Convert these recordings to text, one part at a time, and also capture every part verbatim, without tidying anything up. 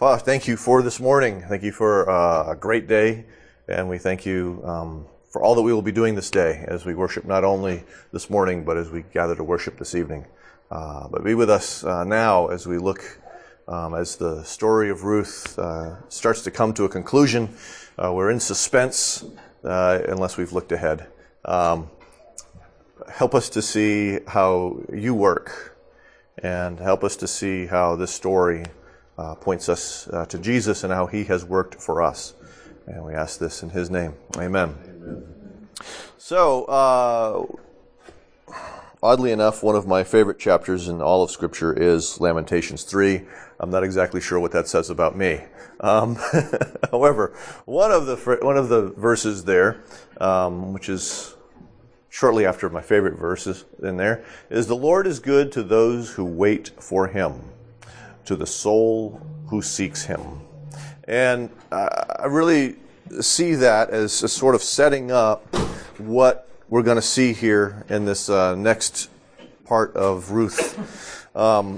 Father, thank you for this morning. Thank you for uh, a great day, and we thank you um, for all that we will be doing this day as we worship not only this morning, but as we gather to worship this evening. Uh, but be with us uh, now as we look, um, as the story of Ruth uh, starts to come to a conclusion. Uh, we're in suspense uh, unless we've looked ahead. Um, help us to see how you work, and help us to see how this story Uh, points us uh, to Jesus and how he has worked for us. And we ask this in his name. Amen. Amen. So, uh, oddly enough, one of my favorite chapters in all of Scripture is Lamentations three. I'm not exactly sure what that says about me. Um, however, one of the one of the verses there, um, which is shortly after my favorite verses in there, is the Lord is good to those who wait for him, to the soul who seeks him. And uh, I really see that as a sort of setting up what we're going to see here in this uh, next part of Ruth. Um,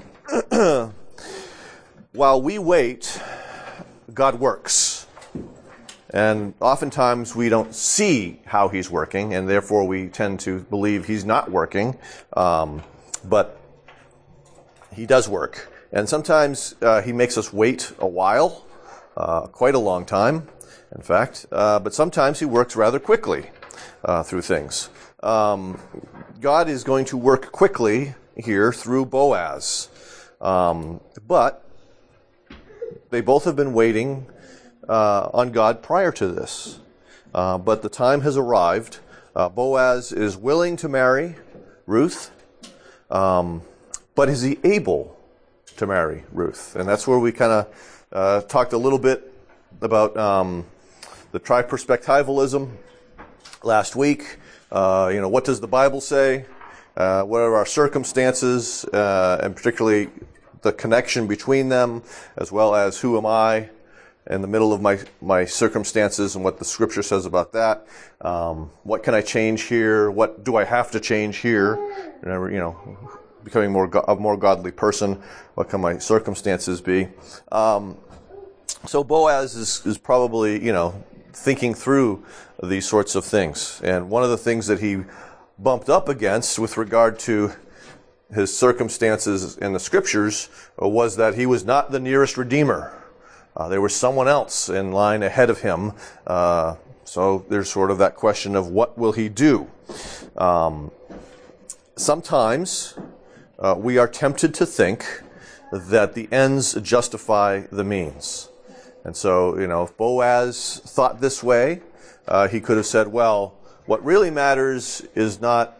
while we wait, God works. And oftentimes we don't see how he's working, and therefore we tend to believe he's not working. Um, but he does work. And sometimes uh, he makes us wait a while, uh, quite a long time, in fact. Uh, but sometimes he works rather quickly uh, through things. Um, God is going to work quickly here through Boaz. Um, but they both have been waiting uh, on God prior to this. Uh, but the time has arrived. Uh, Boaz is willing to marry Ruth. Um, but is he able to marry Ruth? And that's where we kind of uh, talked a little bit about um, the triperspectivalism last week. Uh, you know, what does the Bible say? Uh, what are our circumstances, uh, and particularly the connection between them, as well as who am I in the middle of my, my circumstances and what the Scripture says about that. Um, what can I change here? What do I have to change here? You know, becoming more a more godly person. What can my circumstances be? Um, so Boaz is, is probably, you know, thinking through these sorts of things. And one of the things that he bumped up against with regard to his circumstances in the Scriptures was that he was not the nearest redeemer. Uh, there was someone else in line ahead of him. Uh, so there's sort of that question of what will he do? Um, sometimes Uh, we are tempted to think that the ends justify the means. And so, you know, if Boaz thought this way, uh, he could have said, well, what really matters is not,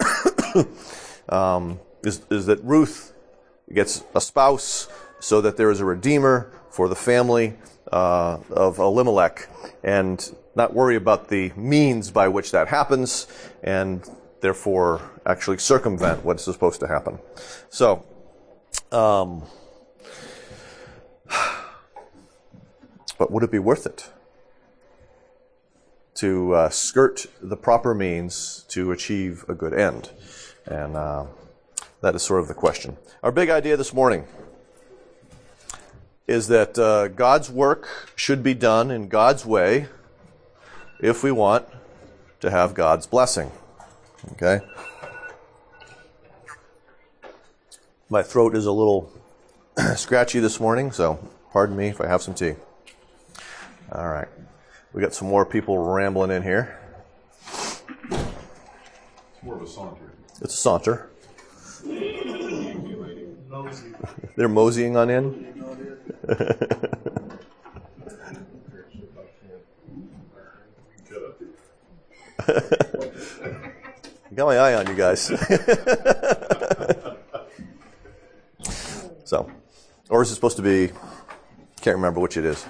um, is, is that Ruth gets a spouse so that there is a redeemer for the family uh, of Elimelech, and not worry about the means by which that happens, and therefore actually circumvent what's supposed to happen. So, um, but would it be worth it to uh, skirt the proper means to achieve a good end? And uh, that is sort of the question. Our big idea this morning is that uh, God's work should be done in God's way if we want to have God's blessing. Okay? My throat is a little scratchy this morning, so pardon me if I have some tea. All right. We got some more people rambling in here. It's more of a saunter. It's a saunter. They're moseying on in? Got my eye on you guys. So, or is it supposed to be, can't remember which it is.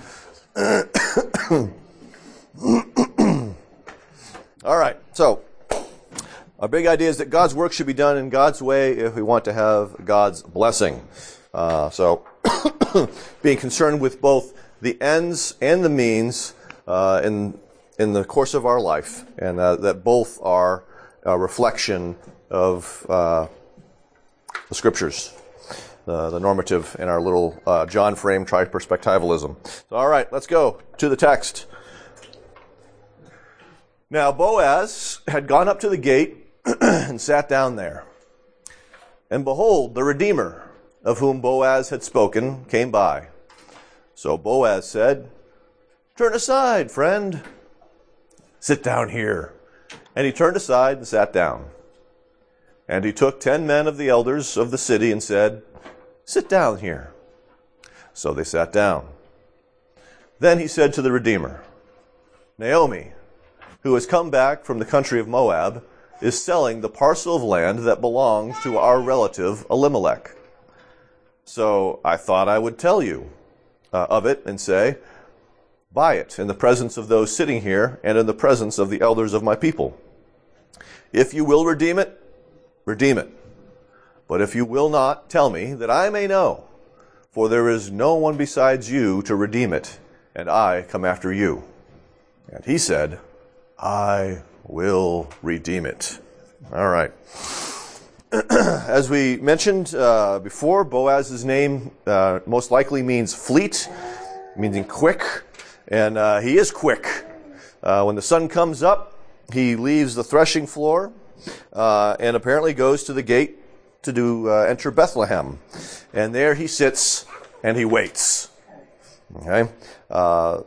All right, so our big idea is that God's work should be done in God's way if we want to have God's blessing. Uh, so, being concerned with both the ends and the means uh, in in the course of our life, and uh, that both are a reflection of uh, the Scriptures. the, the normative in our little uh, John frame triperspectivalism. So, all right, let's go to the text. Now, Boaz had gone up to the gate and sat down there. And behold, the Redeemer, of whom Boaz had spoken, came by. So Boaz said, "Turn aside, friend. Sit down here." And he turned aside and sat down. And he took ten men of the elders of the city and said, "Sit down here." So they sat down. Then he said to the Redeemer, "Naomi, who has come back from the country of Moab, is selling the parcel of land that belongs to our relative Elimelech. So I thought I would tell you uh, of it and say, buy it in the presence of those sitting here and in the presence of the elders of my people. If you will redeem it, redeem it. But if you will not, tell me, that I may know, for there is no one besides you to redeem it, and I come after you." And he said, "I will redeem it." All right. As we mentioned uh, before, Boaz's name uh, most likely means fleet, meaning quick, and uh, he is quick. Uh, when the sun comes up, he leaves the threshing floor uh, and apparently goes to the gate to do uh, enter Bethlehem, and there he sits and he waits. Okay. Uh,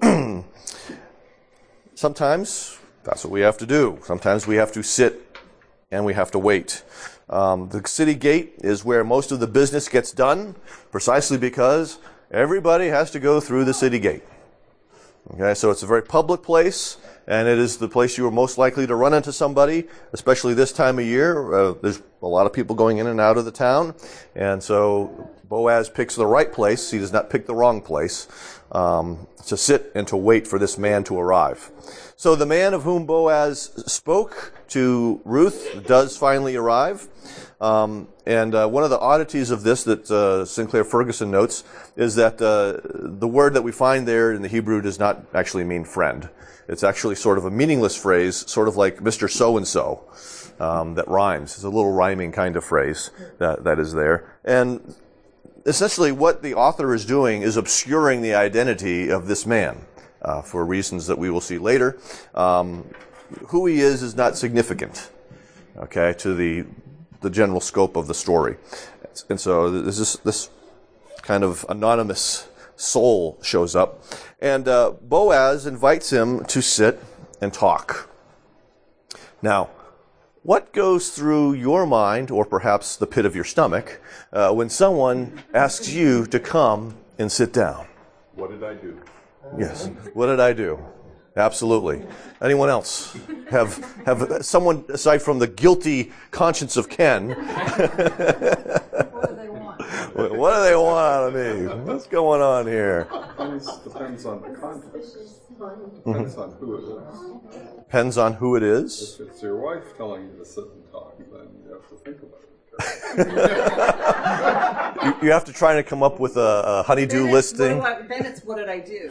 sometimes that's what we have to do. Sometimes we have to sit and we have to wait. Um, the city gate is where most of the business gets done, precisely because everybody has to go through the city gate. Okay, so it's a very public place, and it is the place you are most likely to run into somebody, especially this time of year. Uh, there's a lot of people going in and out of the town, and so Boaz picks the right place. He does not pick the wrong place um, to sit and to wait for this man to arrive. So the man of whom Boaz spoke to Ruth does finally arrive. Um, and uh, one of the oddities of this that uh, Sinclair Ferguson notes is that uh, the word that we find there in the Hebrew does not actually mean friend. It's actually sort of a meaningless phrase, sort of like Mister So-and-so, um, that rhymes. It's a little rhyming kind of phrase that, that is there. And essentially what the author is doing is obscuring the identity of this man uh, for reasons that we will see later. Um, who he is is not significant, okay, to the the general scope of the story. And so this is this kind of anonymous soul shows up, and uh, Boaz invites him to sit and talk. Now, what goes through your mind, or perhaps the pit of your stomach, uh, when someone asks you to come and sit down? What did I do? Yes. What did I do? Absolutely. Anyone else? Have have someone, aside from the guilty conscience of Ken, What do they want? what do they want out of me? What's going on here? It depends on the context. Depends on who it is. Depends on who it is. If it's your wife telling you to sit and talk, then you have to think about it. You, you have to try to come up with a, a honey-do Then it's, listing. what do I- then it's what did I do?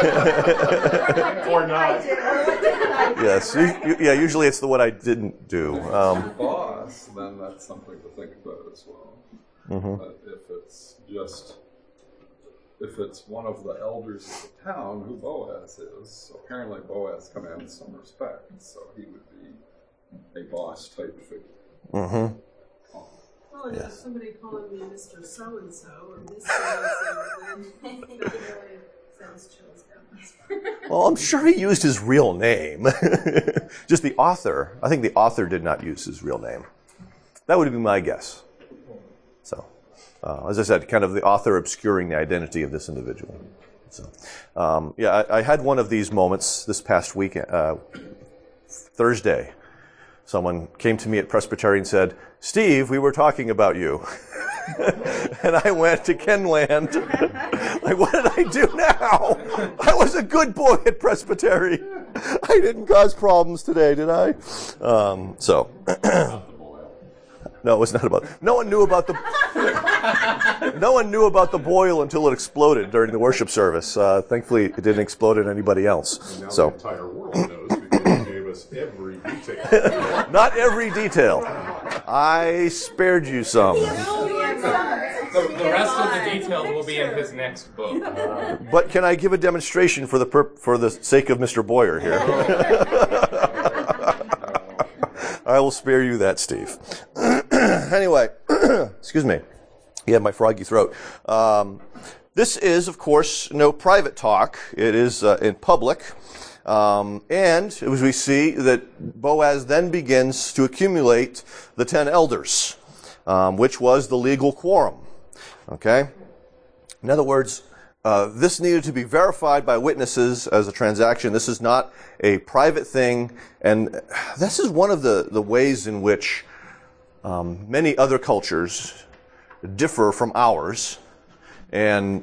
Or not. Yes. You, you, yeah. Usually it's the what I didn't do. Um, Boss, then that's something to think about as well. mm-hmm. But if it's just, if it's one of the elders of the town, who Boaz is, apparently Boaz commands some respect, so he would be a boss type figure. Mm-hmm. Well, and if somebody calling me Mister So-and-so or Miss So-and-so, then that really sounds chills down. Well, I'm sure he used his real name. Just the author. I think the author did not use his real name. That would be my guess. So, uh, as I said, kind of the author obscuring the identity of this individual. So, um, yeah, I, I had one of these moments this past week, uh, Thursday. Someone came to me at Presbyterian and said, "Steve, we were talking about you." And I went to Kenland. Like, what did I do now? I was a good boy at Presbytery. I didn't cause problems today, did I? Um, so, no, it was not about. No one knew about the. No one knew about the boil until it exploded during the worship service. Uh, thankfully, it didn't explode in anybody else. And now So. the entire world knows because you gave us every detail. Not every detail. I spared you some. The, the rest of the details will be in his next book. But can I give a demonstration for the perp- for the sake of Mister Boyer here? I will spare you that, Steve. Anyway, excuse me. You have my froggy throat. Um, this is, of course, no private talk. It is uh, in public. Um, and as we see that Boaz then begins to accumulate the ten elders, um, which was the legal quorum. Okay? In other words, uh, this needed to be verified by witnesses as a transaction. This is not a private thing. And this is one of the, the ways in which um, many other cultures differ from ours. And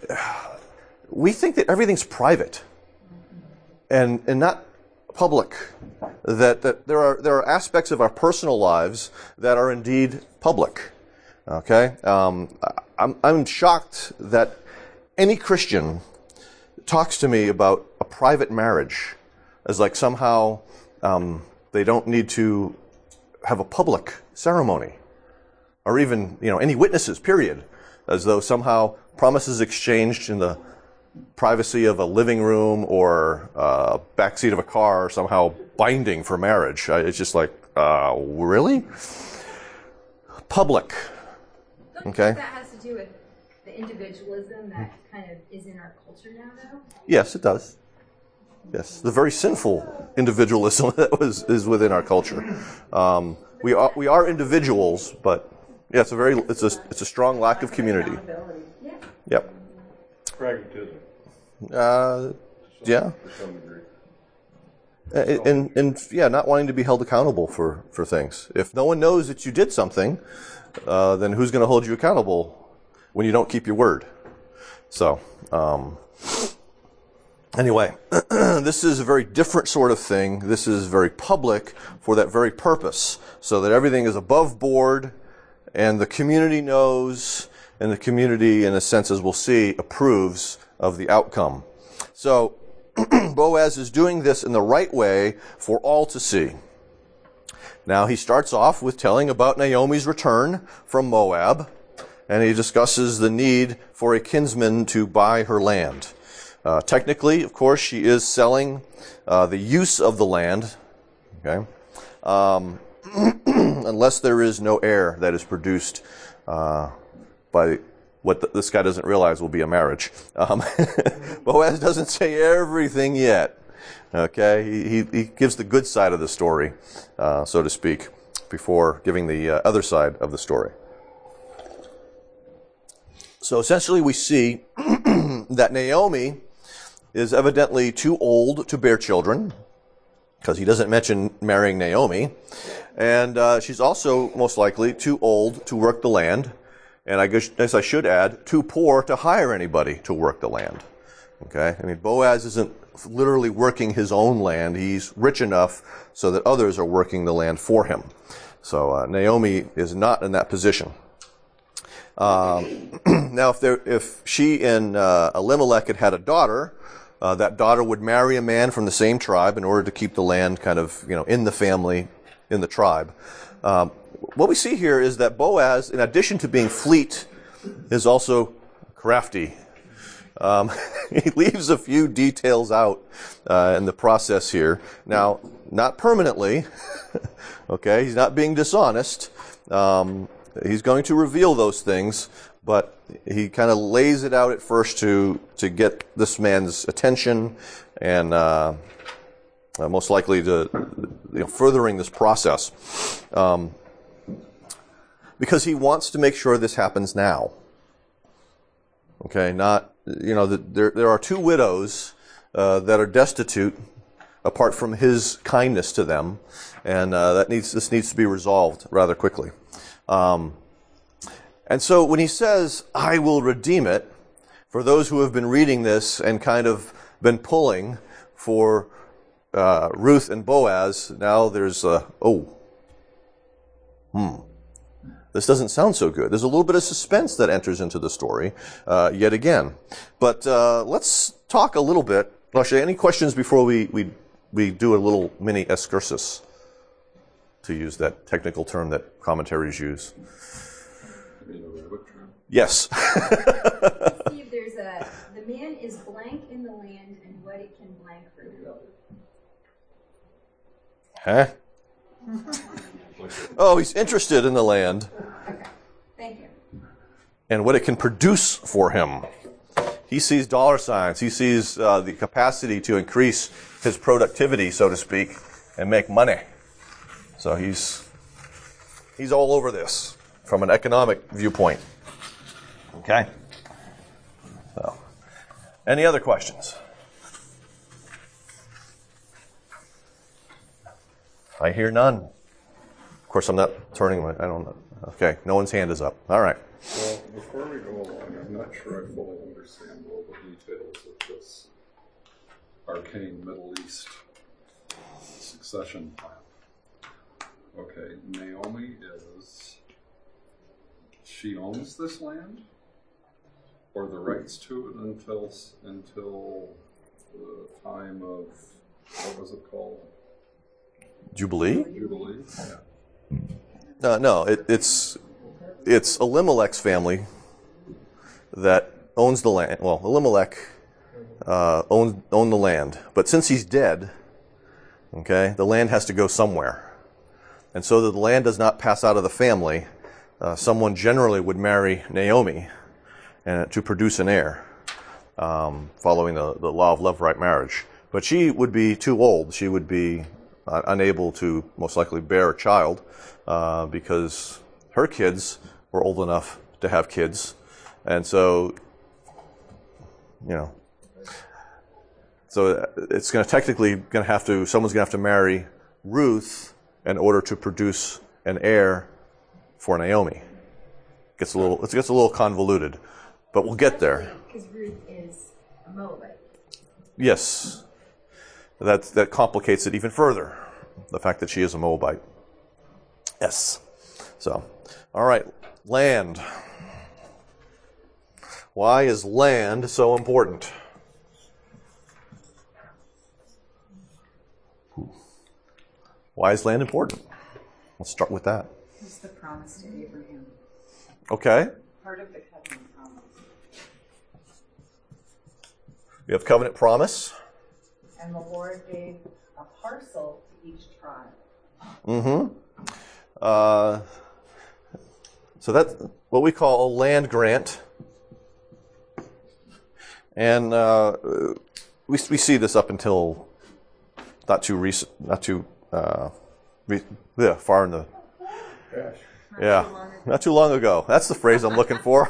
we think that everything's private. And, and not public. That, that there are there are aspects of our personal lives that are indeed public. Okay, um, I'm I'm shocked that any Christian talks to me about a private marriage as like somehow um, they don't need to have a public ceremony, or even you know any witnesses. Period, as though somehow promises exchanged in the privacy of a living room or uh, backseat of a car are somehow binding for marriage. It's just like, uh, really? Public. Don't you Okay. think that has to do with the individualism that kind of is in our culture now, though? Yes, it does. Yes, the very sinful individualism that was is within our culture. Um, we are we are individuals, but yeah, it's a very it's a it's a strong lack of community. Yeah. Yep. Pragmatism, Uh, yeah. to some degree. And, and, and yeah, not wanting to be held accountable for, for things. If no one knows that you did something, uh, then who's going to hold you accountable when you don't keep your word? So, um, anyway, this is a very different sort of thing. This is very public for that very purpose, so that everything is above board, and the community knows, and the community, in a sense, as we'll see, approves of the outcome. So, Boaz is doing this in the right way for all to see. Now, he starts off with telling about Naomi's return from Moab, and he discusses the need for a kinsman to buy her land. Uh, technically, of course, she is selling uh, the use of the land, okay, um, unless there is no heir that is produced uh, by what the, this guy doesn't realize will be a marriage. Um, Boaz doesn't say everything yet. Okay, he, he, he gives the good side of the story, uh, so to speak, before giving the uh, other side of the story. So essentially we see that Naomi is evidently too old to bear children, because he doesn't mention marrying Naomi. And uh, she's also most likely too old to work the land. And I guess I should add, too poor to hire anybody to work the land. Okay? I mean, Boaz isn't literally working his own land. He's rich enough so that others are working the land for him. So uh, Naomi is not in that position. Um, now, if there, if she and uh, Elimelech had had a daughter, uh, that daughter would marry a man from the same tribe in order to keep the land kind of, you know, in the family, in the tribe. Um, what we see here is that Boaz, in addition to being fleet, is also crafty. Um, he leaves a few details out uh, in the process here. Now, not permanently. Okay, he's not being dishonest. Um, he's going to reveal those things, but he kind of lays it out at first to to get this man's attention, and uh, uh, most likely to you know, furthering this process, um, because he wants to make sure this happens now. Okay, not you know the, there there are two widows uh, that are destitute apart from his kindness to them, and uh, that needs this needs to be resolved rather quickly. Um, and so when he says, "I will redeem it," for those who have been reading this and kind of been pulling for uh, Ruth and Boaz, now there's a oh, hmm. This doesn't sound so good. There's a little bit of suspense that enters into the story, uh, yet again. But uh, let's talk a little bit. Actually, any questions before we, we, we do a little mini excursus, to use that technical term that commentaries use? Yes. See if there's a, the man is blank in the land and what it can blank through. Huh? Oh, he's interested in the land Okay, thank you. and what it can produce for him. He sees dollar signs. He sees uh, the capacity to increase his productivity, so to speak, and make money. So he's he's all over this from an economic viewpoint. Okay? So, any other questions? I hear none. Of course, I'm not turning my, I don't know. Okay, no one's hand is up. All right. Well, before we go along, I'm not sure I fully understand all the details of this arcane Middle East succession plan. Okay, Naomi is, she owns this land? Or the rights to it until, until the time of, what was it called? Jubilee? Jubilee? Yeah. No, no. It, it's it's Elimelech's family that owns the land. Well, Elimelech uh, owns owned the land, but since he's dead, okay, the land has to go somewhere, and so that the land does not pass out of the family, uh, someone generally would marry Naomi, and to produce an heir, um, following the, the law of levirate marriage. But she would be too old. She would be uh, unable to most likely bear a child uh, because her kids were old enough to have kids. And so, you know, so it's going to technically going to have to, someone's going to have to marry Ruth in order to produce an heir for Naomi. It gets a little, it gets a little convoluted. But we'll get there. Because Ruth is a Moabite. Yes. That, that complicates it even further, the fact that she is a Moabite. Yes. So, all right, land. Why is land so important? Why is land important? Let's start with that. It's the promise to Abraham. Okay. Part of the covenant promise. We have covenant promise. And the Lord gave a parcel to each tribe. Mm-hmm. Uh, so that's what we call a land grant. And uh, we we see this up until not too recent, not too uh, re- yeah, far in the Gosh. yeah, not too long ago. That's the phrase I'm looking for.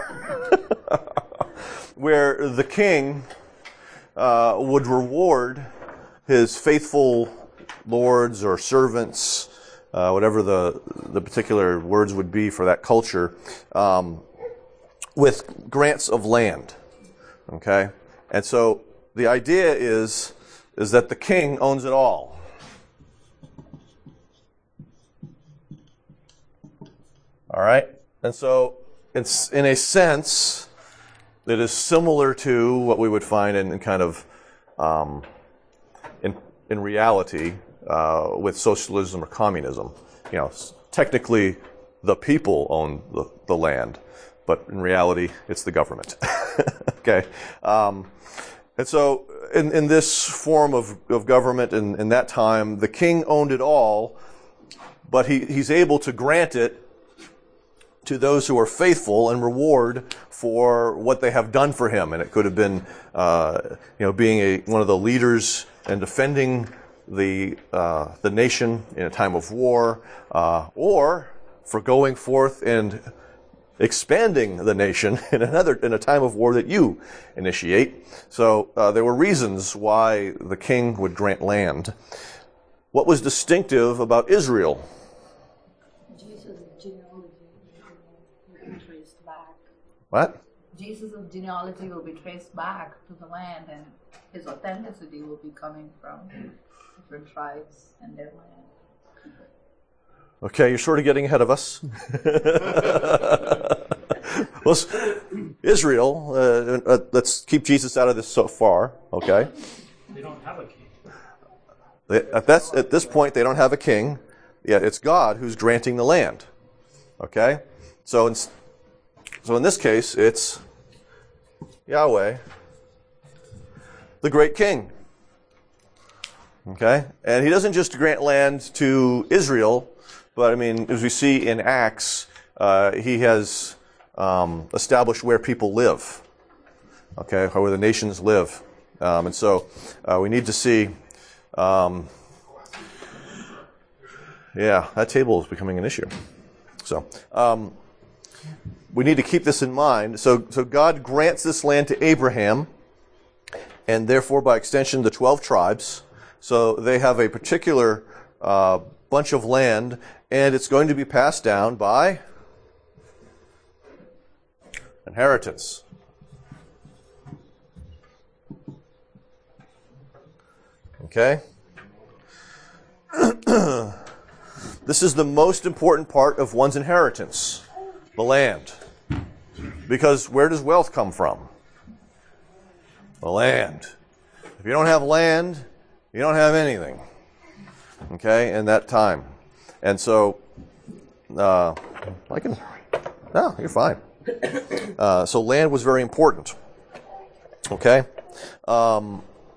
Where the king uh, would reward his faithful lords or servants, uh, whatever the the particular words would be for that culture, um, with grants of land. Okay, and so the idea is is that the king owns it all. All right, and so it's in a sense that is similar to what we would find in, in kind of um, in in reality uh, with socialism or communism. You know, technically the people own the, the land, but in reality it's the government. Okay, um, and so in, in this form of, of government in, in that time, the king owned it all, but he, he's able to grant it to those who are faithful and reward for what they have done for him. And it could have been, uh, you know, being a one of the leaders and defending the uh, the nation in a time of war, uh, or for going forth and expanding the nation in another in a time of war that you initiate. So uh, there were reasons why the king would grant land. What was distinctive about Israel? Jesus' genealogy will be traced back. What? Jesus' genealogy will be traced back to the land, and his authenticity will be coming from different tribes and their land. Okay, you're sort of getting ahead of us. Well, Israel, uh, uh, let's keep Jesus out of this so far, okay? They don't have a king. They, at, that's, at this point, they don't have a king, yet it's God who's granting the land, okay? So, in, So in this case, it's Yahweh, the great king. Okay? And he doesn't just grant land to Israel, but I mean, as we see in Acts, uh, he has um, established where people live. Okay? Where the nations live. Um, and so uh, we need to see, um, yeah, that table is becoming an issue. So, um, we need to keep this in mind. So, so God grants this land to Abraham, and therefore, by extension, the twelve tribes. So they have a particular uh, bunch of land, and it's going to be passed down by inheritance. Okay? This is the most important part of one's inheritance, the land. Because where does wealth come from? The land. If you don't have land, you don't have anything. Okay, in that time. And so, uh, I can, no, you're fine. Uh, so land was very important. Okay? Um,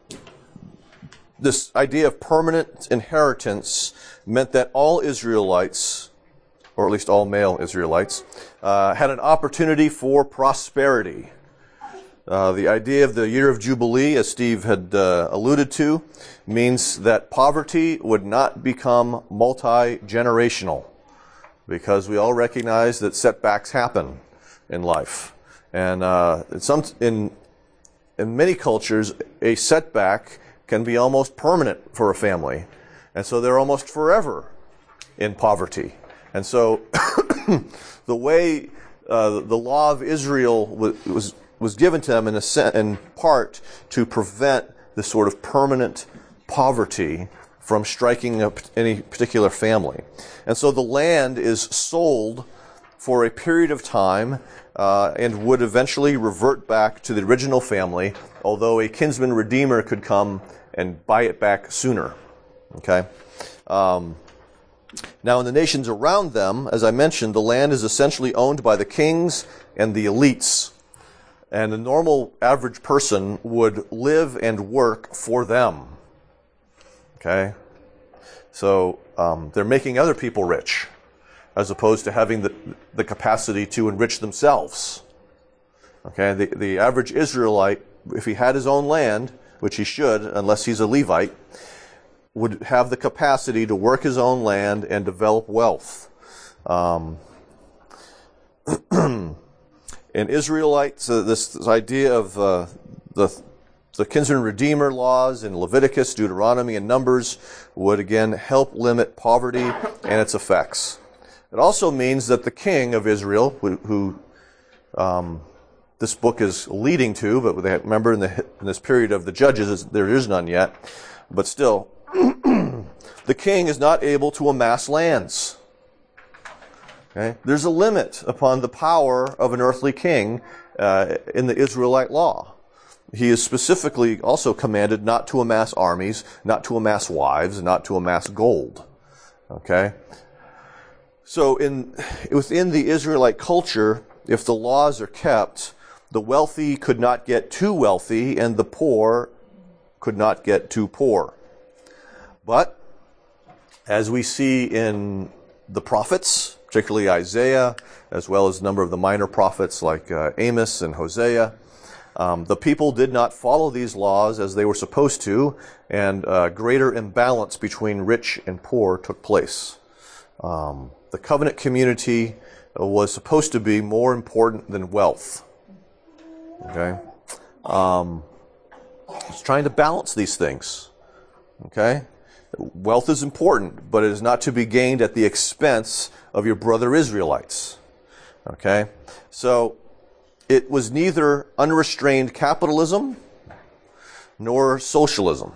this idea of permanent inheritance meant that all Israelites, or at least all male Israelites, uh, had an opportunity for prosperity. Uh, the idea of the year of Jubilee, as Steve had uh, alluded to, means that poverty would not become multi-generational, because we all recognize that setbacks happen in life. And uh, in, some, in, in many cultures, a setback can be almost permanent for a family. And so they're almost forever in poverty. And so the way uh, the law of Israel was, was was given to them in, a, in part to prevent this sort of permanent poverty from striking a, any particular family. And so the land is sold for a period of time uh, and would eventually revert back to the original family, although a kinsman redeemer could come and buy it back sooner. Okay? Um, now, in the nations around them, as I mentioned, the land is essentially owned by the kings and the elites. And the normal average person would live and work for them. Okay? So um, they're making other people rich, as opposed to having the, the capacity to enrich themselves. Okay? The, the average Israelite, if he had his own land, which he should, unless he's a Levite, would have the capacity to work his own land and develop wealth. Um, In Israelites, uh, this, this idea of uh, the the kinsman redeemer laws in Leviticus, Deuteronomy, and Numbers would again help limit poverty and its effects. It also means that the king of Israel, who, who um, this book is leading to, but remember in, the, in this period of the judges, there is none yet, but still, the king is not able to amass lands. Okay? There's a limit upon the power of an earthly king uh, in the Israelite law. He is specifically also commanded not to amass armies, not to amass wives, not to amass gold. Okay? So in within the Israelite culture, if the laws are kept, the wealthy could not get too wealthy and the poor could not get too poor. But as we see in the prophets, particularly Isaiah, as well as a number of the minor prophets like uh, Amos and Hosea, um, the people did not follow these laws as they were supposed to, and uh, greater imbalance between rich and poor took place. Um, the covenant community was supposed to be more important than wealth. Okay? Um, it's trying to balance these things. Okay? Wealth is important, but it is not to be gained at the expense of your brother Israelites. Okay? So, it was neither unrestrained capitalism nor socialism.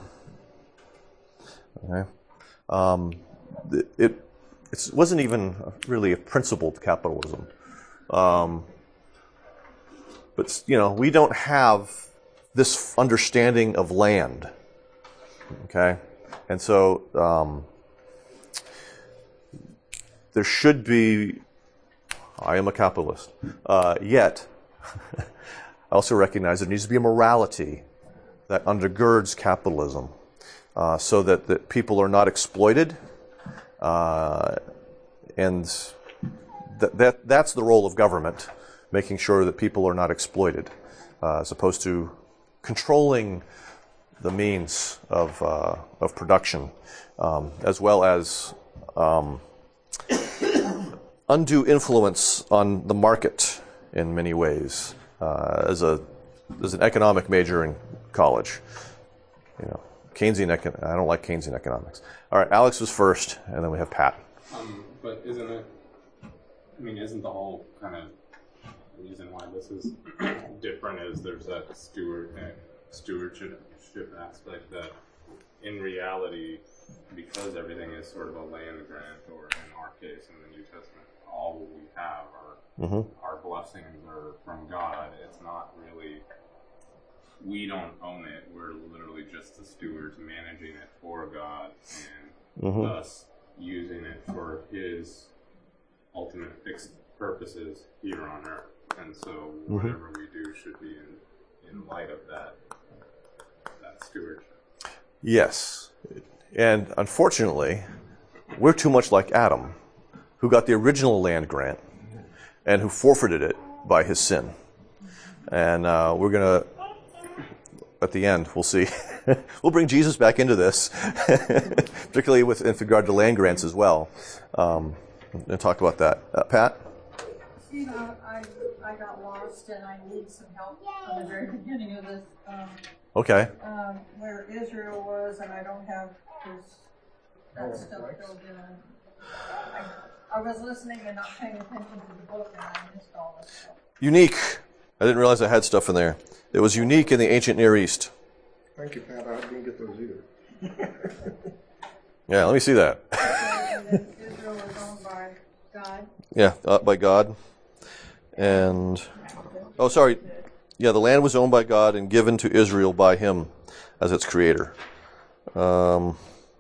Okay? Um, it, it wasn't even really a principled capitalism. Um, but, you know, we don't have this understanding of land. Okay? And so, um, there should be I am a capitalist. Uh, yet, I also recognize there needs to be a morality that undergirds capitalism uh, so that, that people are not exploited. Uh, and th- that that's the role of government, making sure that people are not exploited, uh, as opposed to controlling the means of uh, of production, um, as well as um, undue influence on the market in many ways. Uh, as a as an economic major in college, you know, Keynesian econ- I don't like Keynesian economics. All right, Alex was first, and then we have Pat. Um, but isn't it? I mean, isn't the whole kind of reason why this is different is there's that steward stewardship aspect that, in reality, because everything is sort of a land grant, or in our case, in the New Testament, all we have are Mm-hmm. our blessings are from God. It's not really. We don't own it. We're literally just the stewards managing it for God and Mm-hmm. thus using it for His ultimate fixed purposes here on earth. And so whatever we do should be in, in light of that, that stewardship. Yes. And unfortunately, we're too much like Adam, who got the original land grant and who forfeited it by his sin. And uh, we're going to, at the end, we'll see. We'll bring Jesus back into this, particularly with in regard to land grants as well, um, and talk about that. Uh, Pat? You know, I, I got lost and I need some help from the very beginning of this, um, Okay. um, where Israel was, and I don't have his, that stuff filled in. I, I was listening and not paying attention to the book, and I missed all this stuff. Unique. I didn't realize I had stuff in there. It was unique in the ancient Near East. Thank you, Pat. I didn't get those either. Yeah, let me see that. And then Israel was owned by God. Yeah, uh, by God. And, oh, sorry. Yeah, the land was owned by God and given to Israel by Him as its creator. Um,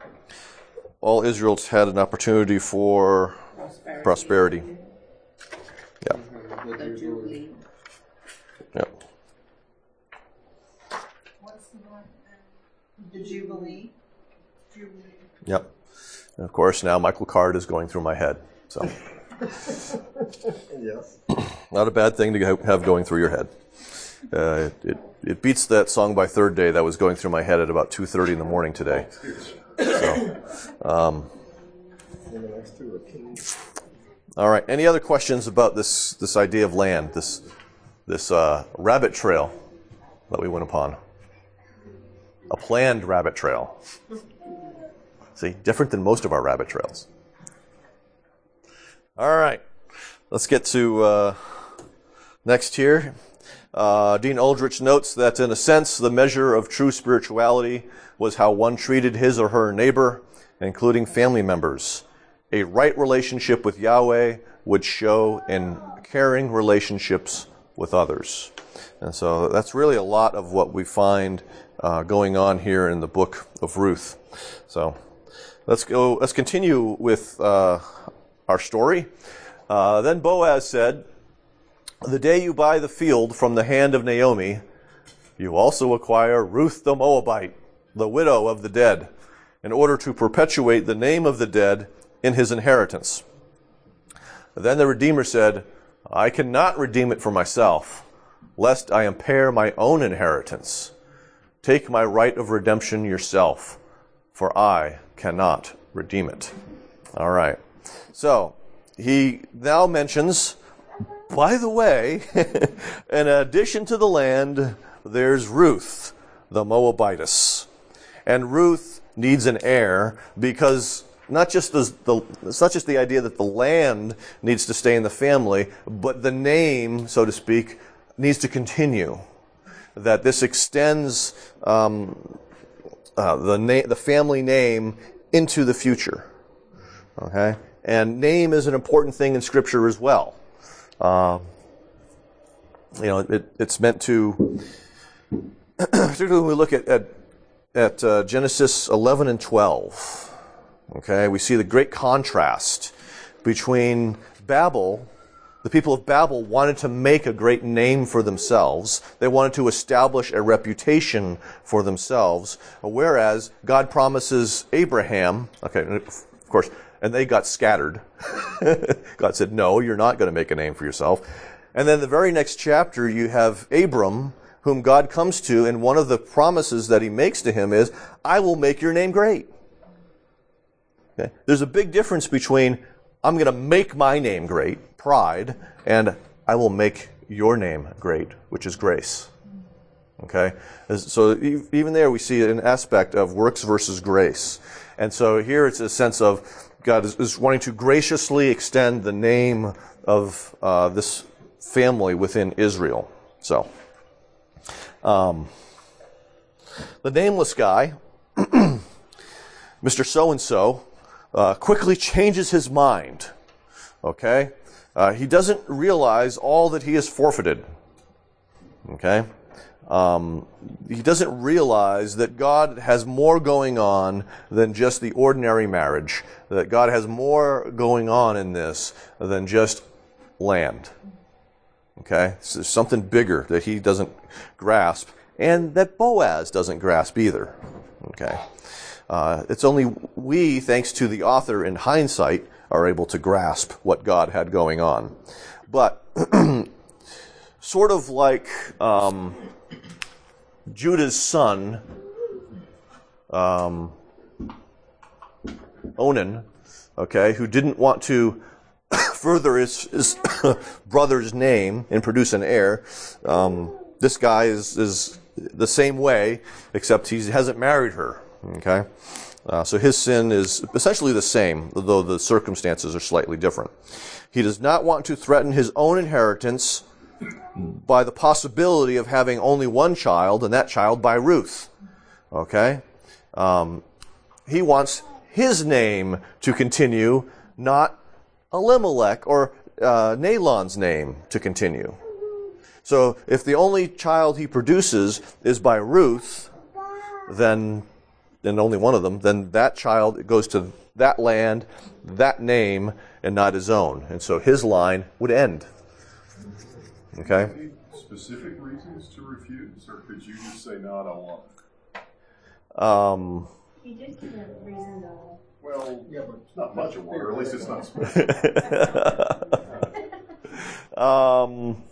all Israel had an opportunity for prosperity. prosperity. Yeah. The Jubilee. Yeah. What's the one? The Jubilee. Jubilee. Yep. And of course, now Michael Card is going through my head. So, Yes. not a bad thing to go- have going through your head. Uh, it, it it beats that song by Third Day that was going through my head at about two thirty in the morning today. So, um, And the next two are kings. all right. Any other questions about this this idea of land? This this uh, rabbit trail that we went upon. A planned rabbit trail. See, different than most of our rabbit trails. All right. Let's get to uh, next here. Uh, Dean Aldrich notes that, in a sense, the measure of true spirituality was how one treated his or her neighbor, including family members. A right relationship with Yahweh would show in caring relationships with others. And so that's really a lot of what we find uh, going on here in the book of Ruth. So let's go. Let's continue with uh, our story. Uh, then Boaz said, "The day you buy the field from the hand of Naomi, you also acquire Ruth the Moabite, the widow of the dead, in order to perpetuate the name of the dead in his inheritance." Then the Redeemer said, "I cannot redeem it for myself, lest I impair my own inheritance. Take my right of redemption yourself, for I cannot redeem it." All right. So he now mentions, by the way, in addition to the land, there's Ruth, the Moabitess. And Ruth needs an heir because not just the, the, it's not just the idea that the land needs to stay in the family, but the name, so to speak, needs to continue. That this extends um, uh, the na- the family name into the future. Okay? And name is an important thing in Scripture as well. Uh, you know, it, it's meant to, particularly when we look at at, at uh, Genesis eleven and twelve. Okay, we see the great contrast between Babel, The people of Babel wanted to make a great name for themselves. They wanted to establish a reputation for themselves. Whereas God promises Abraham, okay, of course, and they got scattered. God said, no, you're not going to make a name for yourself. And then the very next chapter, you have Abram, whom God comes to, and one of the promises that he makes to him is, I will make your name great. Okay? There's a big difference between, I'm going to make my name great, pride, and I will make your name great, which is grace. Okay? So even there we see an aspect of works versus grace. And so here it's a sense of God is, is wanting to graciously extend the name of uh, this family within Israel. So, um, the nameless guy, Mister So-and-so, uh, quickly changes his mind. Okay? Uh, he doesn't realize all that he has forfeited. Okay? Um, he doesn't realize that God has more going on than just the ordinary marriage, that God has more going on in this than just land. Okay? So there's something bigger that he doesn't grasp, and that Boaz doesn't grasp either. Okay? Uh, it's only we, thanks to the author in hindsight, are able to grasp what God had going on. But sort of like um, Judah's son, um, Onan, okay, who didn't want to further his, his brother's name and produce an heir. Um, this guy is, is the same way, except he hasn't married her. Okay, uh, so his sin is essentially the same, though the circumstances are slightly different. He does not want to threaten his own inheritance by the possibility of having only one child, and that child by Ruth. Okay, um, he wants his name to continue, not Elimelech or uh, Nahon's name to continue. So if the only child he produces is by Ruth, then, and only one of them, then that child goes to that land, that name, and not his own. And so his line would end. Okay? Any specific reasons to refuse, or could you just say, no, I don't want it? Um, He did give a reason though. Well, yeah, but it's not much of one, or at least it's not specific. um,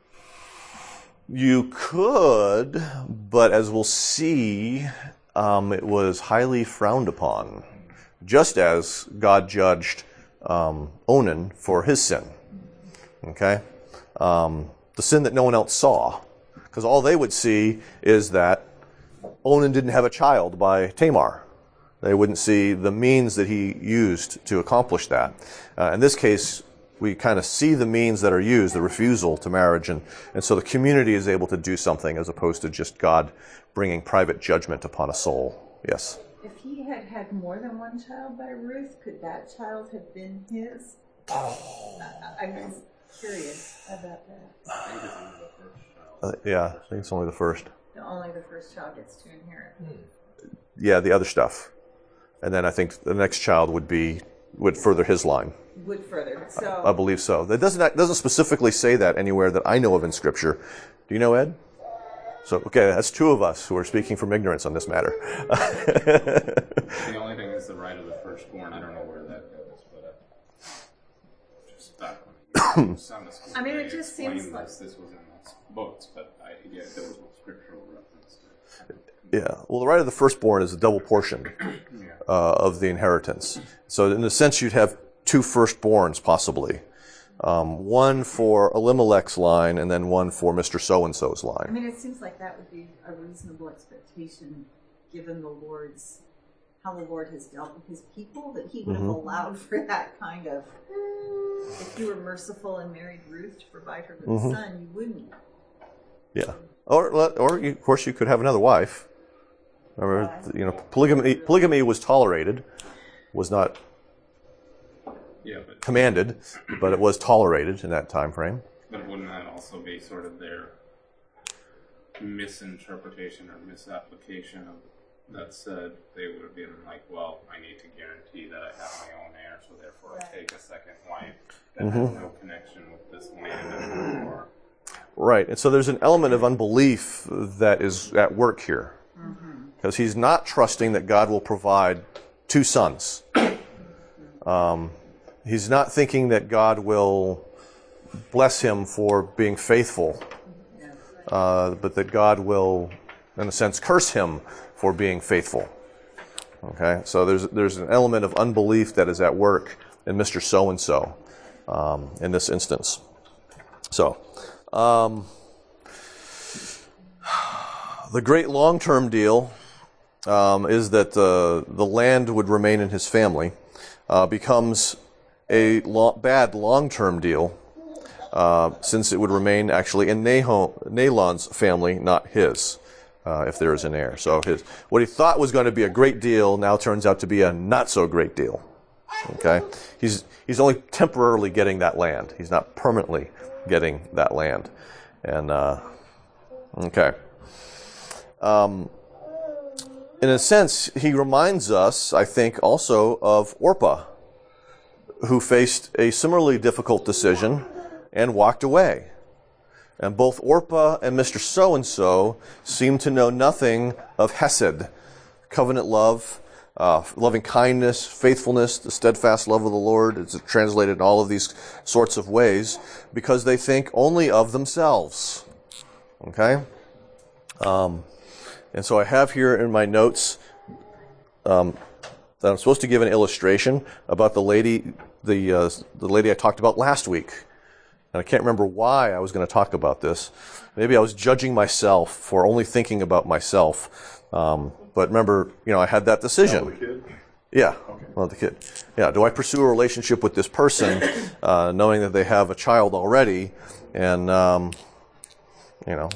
you could, but as we'll see, um, it was highly frowned upon, just as God judged um, Onan for his sin. Okay? Um, the sin that no one else saw. Because all they would see is that Onan didn't have a child by Tamar. They wouldn't see the means that he used to accomplish that. Uh, in this case, we kind of see the means that are used, the refusal to marriage, and, and so the community is able to do something as opposed to just God bringing private judgment upon a soul. Yes? If he had had more than one child by Ruth, could that child have been his? Oh. I, I'm curious about that. I think it's only the first child. Uh, yeah, I think it's only the first. The only the first child gets to inherit. Hmm. Yeah, the other stuff. And then I think the next child would be would further his line. Would further. So I believe so. That doesn't that doesn't specifically say that anywhere that I know of in Scripture. Do you know, Ed? So okay, that's two of us who are speaking from ignorance on this matter. The only thing is the right of the firstborn. I don't know where that goes, but uh, just that one. I mean, it just seems this, like this was in those books, but I, yeah, there was no scriptural reference to it. Yeah. Well, the right of the firstborn is a double portion uh, of the inheritance. So in a sense, you'd have two firstborns possibly. Um, one for Elimelech's line and then one for Mister So-and-so's line. I mean, it seems like that would be a reasonable expectation given the Lord's, how the Lord has dealt with his people, that he would mm-hmm. have allowed for that kind of, if you were merciful and married Ruth to provide her with mm-hmm. a son, you wouldn't. Yeah. Or, or you, of course, you could have another wife. Remember, you know, polygamy, polygamy was tolerated, was not yeah, but, commanded, but it was tolerated in that time frame. But wouldn't that also be sort of their misinterpretation or misapplication of that said, they would have been like, well, I need to guarantee that I have my own heir, so therefore I take a second wife that Mm-hmm. has no connection with this land anymore. Right. And so there's an element of unbelief that is at work here. Because he's not trusting that God will provide two sons. Um, he's not thinking that God will bless him for being faithful, uh, but that God will, in a sense, curse him for being faithful. Okay? So there's there's an element of unbelief that is at work in Mister So-and-so um, in this instance. So, um, the great long-term deal um, is that the the land would remain in his family. Uh, becomes a lo- bad long-term deal uh, since it would remain actually in Nahon, Nalon's family, not his, uh, if there is an heir. So his what he thought was going to be a great deal now turns out to be a not-so-great deal. Okay, he's he's only temporarily getting that land. He's not permanently getting that land. And uh, okay. Um, in a sense, he reminds us, I think, also of Orpah, who faced a similarly difficult decision and walked away. And both Orpah and Mister So-and-so seem to know nothing of Hesed, covenant love, uh, loving kindness, faithfulness, the steadfast love of the Lord. It's translated in all of these sorts of ways because they think only of themselves. Okay? Um, and so I have here in my notes um, that I'm supposed to give an illustration about the lady, the uh, the lady I talked about last week. And I can't remember why I was going to talk about this. Maybe I was judging myself for only thinking about myself. Um, but remember, you know, I had that decision. Oh, the kid? Yeah, okay. Well, the kid. Yeah, do I pursue a relationship with this person, uh, knowing that they have a child already, and um, you know,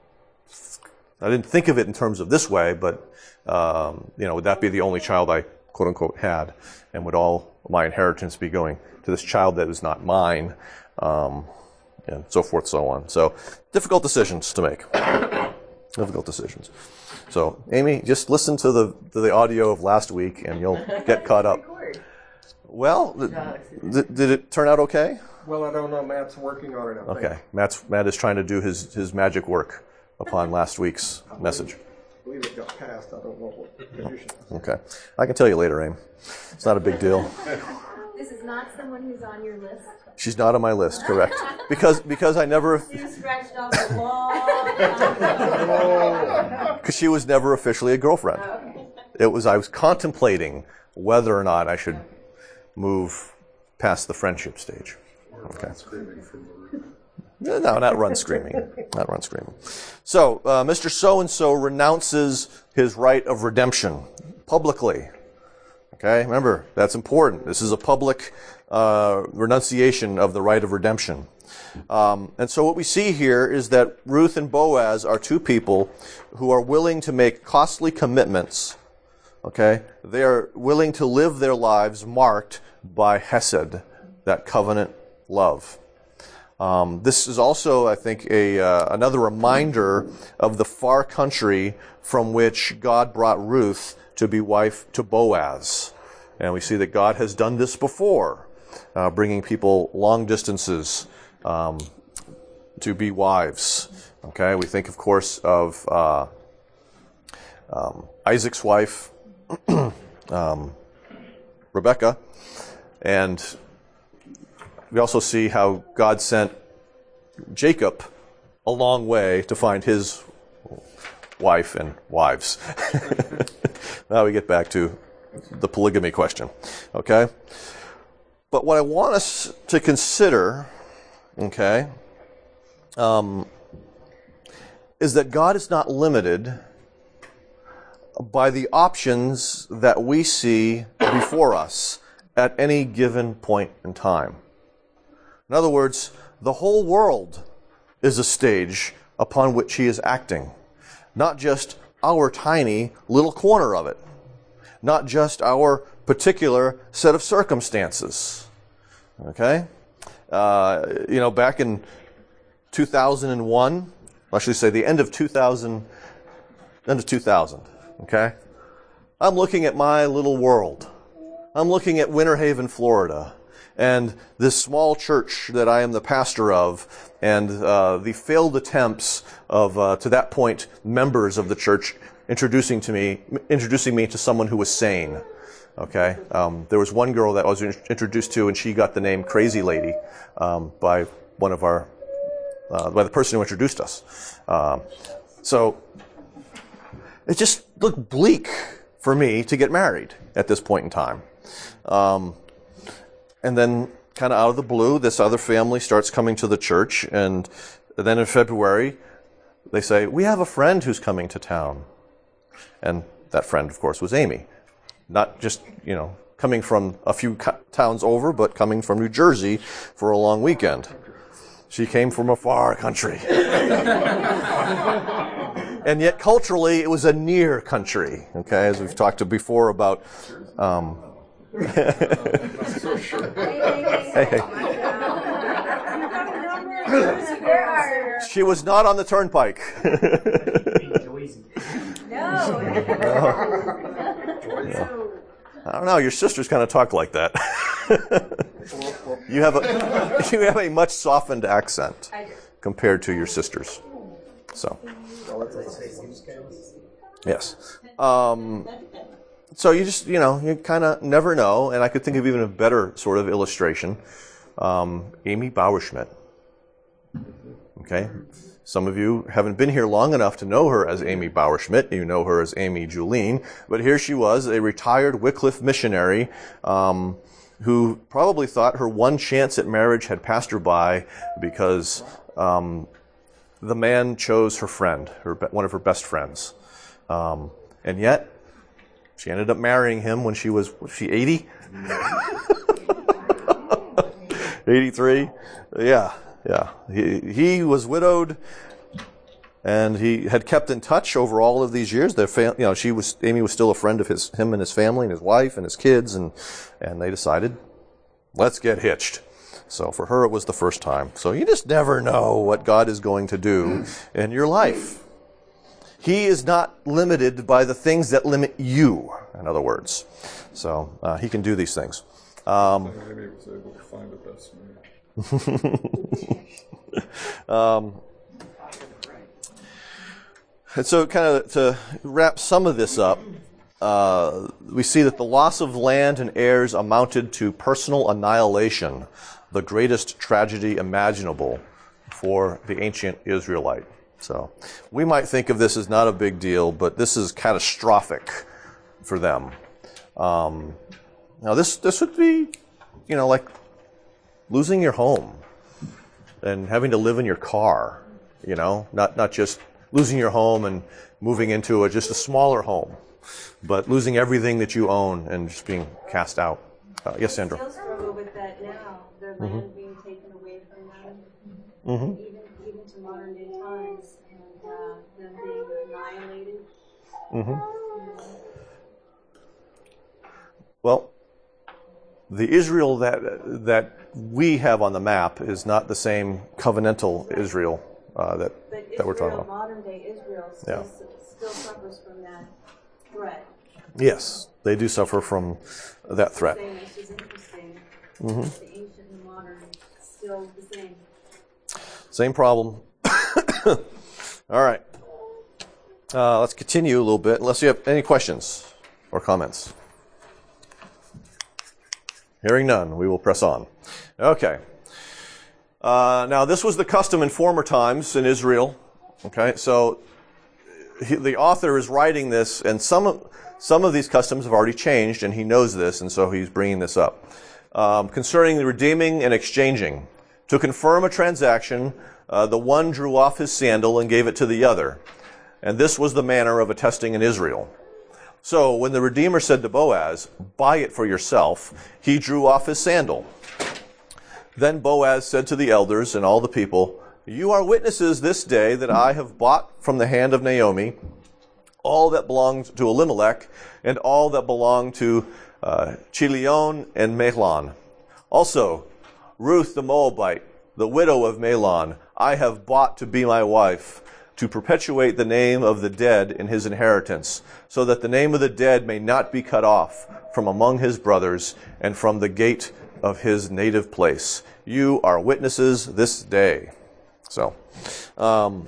I didn't think of it in terms of this way, but um, you know, would that be the only child I quote unquote had, and would all my inheritance be going to this child that is not mine, um, and so forth, so on. So difficult decisions to make. Difficult decisions. So, Amy, just listen to the to the audio of last week, and you'll get caught up. Well, th- did it turn out okay? Well, I don't know. Matt's working on it, I think. Okay, Matt's Matt is trying to do his his magic work upon last week's message. I believe it got passed. I don't know what condition. Okay, I can tell you later, Amy. It's not a big deal. This is not someone who's on your list. She's not on my list, correct? Because because I never You scratched off a long time. because she was never officially a girlfriend. Okay. It was I was contemplating whether or not I should move past the friendship stage. Okay. Screaming from the roof. No, not run screaming. Not run screaming. So, uh, Mister So-and-so renounces his right of redemption publicly. Okay, remember, that's important. This is a public uh, renunciation of the right of redemption. Um, and so what we see here is that Ruth and Boaz are two people who are willing to make costly commitments. Okay, they are willing to live their lives marked by Hesed, that covenant love. Um, this is also, I think, a uh, another reminder of the far country from which God brought Ruth to be wife to Boaz. And we see that God has done this before, uh, bringing people long distances um, to be wives. Okay, we think, of course, of uh, um, Isaac's wife, um, Rebecca, and we also see how God sent Jacob a long way to find his wife and wives. Now we get back to the polygamy question, okay? But what I want us to consider, okay, um, is that God is not limited by the options that we see before us at any given point in time. In other words, the whole world is a stage upon which he is acting, not just our tiny little corner of it, not just our particular set of circumstances. Okay? Uh, you know, back in two thousand one, I'll actually say the end of two thousand, end of two thousand, okay? I'm looking at my little world. I'm looking at Winter Haven, Florida, and this small church that I am the pastor of, and uh, the failed attempts of, uh, to that point, members of the church introducing to me, introducing me to someone who was sane. Okay, um, there was one girl that I was introduced to, and she got the name Crazy Lady um, by one of our, uh, by the person who introduced us. Um, so it just looked bleak for me to get married at this point in time. Um, and then, kind of out of the blue, this other family starts coming to the church, and then in February, they say, "We have a friend who's coming to town," and that friend, of course, was Amy. Not just, you know, coming from a few co- towns over, but coming from New Jersey for a long weekend. She came from a far country. And yet, culturally, it was a near country, okay, as we've talked to before about... Um, hey, hey. She was not on the turnpike. No. No. I don't know. Your sisters kind of talk like that. you have a you have a much softened accent compared to your sisters. So, yes. Um, so you just you know you kind of never know. And I could think of even a better sort of illustration. Um, Amy Bauerschmidt. Okay. Some of you haven't been here long enough to know her as Amy Bauerschmidt. You know her as Amy Julene. But here she was, a retired Wycliffe missionary um, who probably thought her one chance at marriage had passed her by because um, the man chose her friend, her one of her best friends. Um, and yet, she ended up marrying him when she was, was she eighty? eighty-three? Yeah. Yeah, he, he was widowed, and he had kept in touch over all of these years. Their fam- you know, she was Amy was still a friend of his, him and his family, and his wife and his kids, and and they decided, let's get hitched. So for her, it was the first time. So you just never know what God is going to do in your life. He is not limited by the things that limit you. In other words, so uh, he can do these things. Um, Maybe he was able to find the best man. um, and so kind of to wrap some of this up, uh, we see that the loss of land and heirs amounted to personal annihilation, the greatest tragedy imaginable for the ancient Israelite. So we might think of this as not a big deal, but this is catastrophic for them. Um, now this this would be, you know, like losing your home and having to live in your car, you know, not not just losing your home and moving into a, just a smaller home, but losing everything that you own and just being cast out. Uh, yes, Sandra? They still struggle with that now, their Mm-hmm. land being taken away from them, Mm-hmm. even, even to modern day times, and uh, them being annihilated. Mm-hmm. Well, the Israel that that we have on the map is not the same covenantal Israel uh, that But that we're talking Israel, about. modern day Israel, still, Yeah. still suffers from that threat. Yes, they do suffer from that threat. Same, it's just interesting. Mhm. The ancient and modern, still the same. Same problem. All right. Uh, let's continue a little bit, unless you have any questions or comments. Hearing none, we will press on. Okay. Uh, now, this was the custom in former times in Israel. Okay, so he, the author is writing this, and some of, some of these customs have already changed, and he knows this, and so he's bringing this up. Um, concerning the redeeming and exchanging. To confirm a transaction, uh, the one drew off his sandal and gave it to the other. And this was the manner of attesting in Israel. So when the Redeemer said to Boaz, "Buy it for yourself," he drew off his sandal. Then Boaz said to the elders and all the people, "You are witnesses this day that I have bought from the hand of Naomi all that belonged to Elimelech and all that belonged to uh, Chilion and Mahlon. Also, Ruth the Moabite, the widow of Mahlon, I have bought to be my wife. to perpetuate the name of the dead in his inheritance, so that the name of the dead may not be cut off from among his brothers and from the gate of his native place. You are witnesses this day. So, um,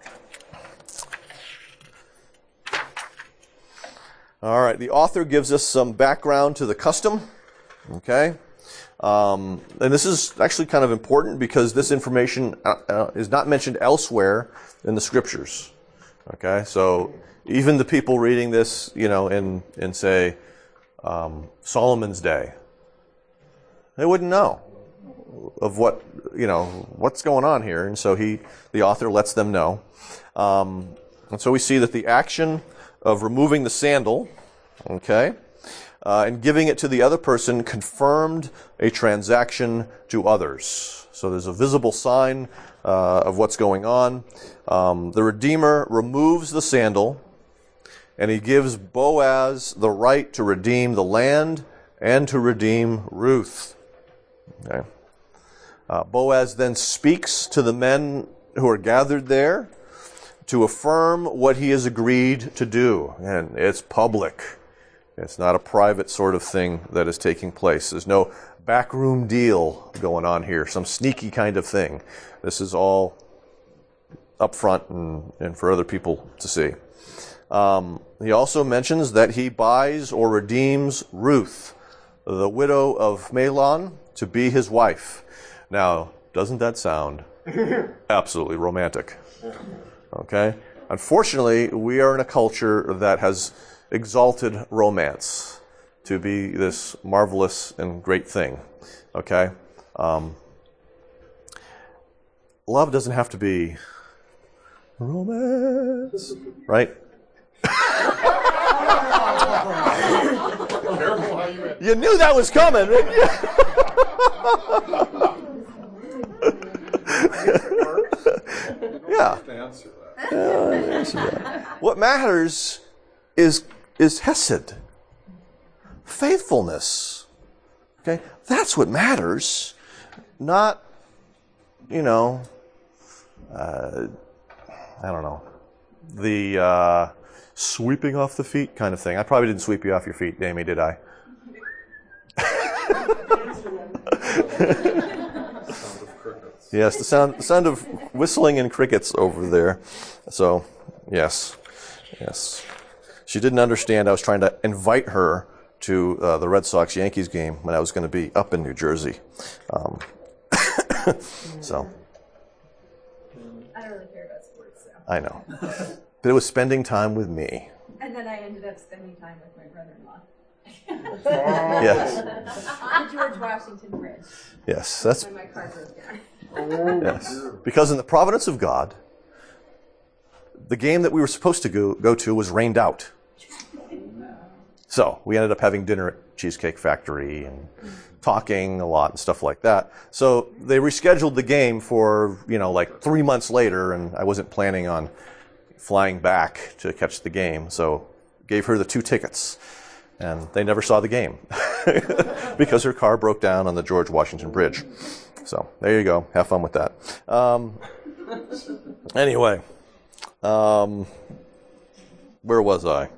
all right, the author gives us some background to the custom, okay? Um, and this is actually kind of important because this information uh, uh, is not mentioned elsewhere in the scriptures, okay? So even the people reading this, you know, in, in say, um, Solomon's day, they wouldn't know of what, you know, what's going on here. And so he, the author lets them know. Um, and so we see that the action of removing the sandal, okay, uh, and giving it to the other person confirmed a transaction to others. So there's a visible sign uh, of what's going on. Um, the Redeemer removes the sandal, and he gives Boaz the right to redeem the land and to redeem Ruth. Okay. Uh, Boaz then speaks to the men who are gathered there to affirm what he has agreed to do. And it's public. It's not a private sort of thing that is taking place. There's no backroom deal going on here, some sneaky kind of thing. This is all up front and, and for other people to see. Um, he also mentions that he buys or redeems Ruth, the widow of Mahlon, to be his wife. Now, doesn't that sound absolutely romantic? Okay? Unfortunately, we are in a culture that has exalted romance to be this marvelous and great thing. Okay? Um, love doesn't have to be romance, right? You knew that was coming, didn't you? Yeah. Uh, what matters is is hesed, faithfulness. Okay, that's what matters. Not, you know, uh, I don't know, the uh, sweeping off the feet kind of thing. I probably didn't sweep you off your feet, Amy, did I? Yes, the sound, the sound of whistling and crickets over there. So, yes, yes. She didn't understand I was trying to invite her to uh, the Red Sox-Yankees game when I was going to be up in New Jersey. Um, so. I don't really care about sports, so. I know. But it was spending time with me. And then I ended up spending time with my brother-in-law. Yes. On the George Washington Bridge. Yes, that's. When my car broke down. Yes, because in the providence of God, the game that we were supposed to go, go to was rained out. So we ended up having dinner at Cheesecake Factory and talking a lot and stuff like that. So they rescheduled the game for, you know, like three months later, and I wasn't planning on flying back to catch the game. So gave her the two tickets, and they never saw the game because her car broke down on the George Washington Bridge. So there you go. Have fun with that. Um, anyway, um, where was I?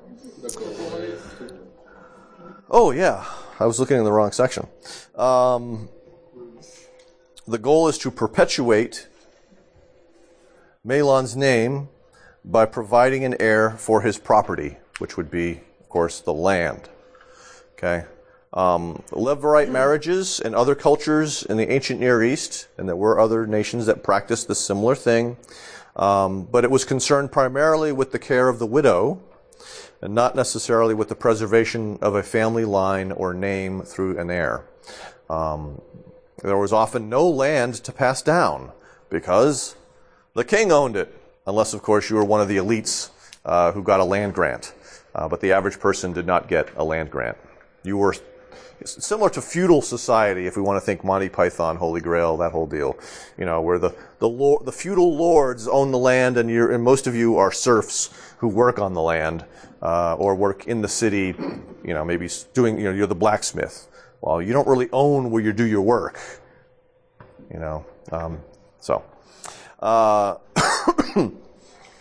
Oh, yeah. I was looking in the wrong section. Um, the goal is to perpetuate Mahlon's name by providing an heir for his property, which would be, of course, the land. Okay? Um, Levirate marriages in other cultures in the ancient Near East, and there were other nations that practiced this similar thing, um, but it was concerned primarily with the care of the widow, and not necessarily with the preservation of a family line or name through an heir. Um, there was often no land to pass down because the king owned it, unless, of course, you were one of the elites uh, who got a land grant. Uh, but the average person did not get a land grant. You were similar to feudal society, if we want to think Monty Python, Holy Grail, that whole deal. You know, where the the, lord, the feudal lords own the land, and you're and most of you are serfs who work on the land uh, or work in the city. You know, maybe doing. You know, you're the blacksmith. Well, you don't really own where you do your work. You know, um, so. Uh,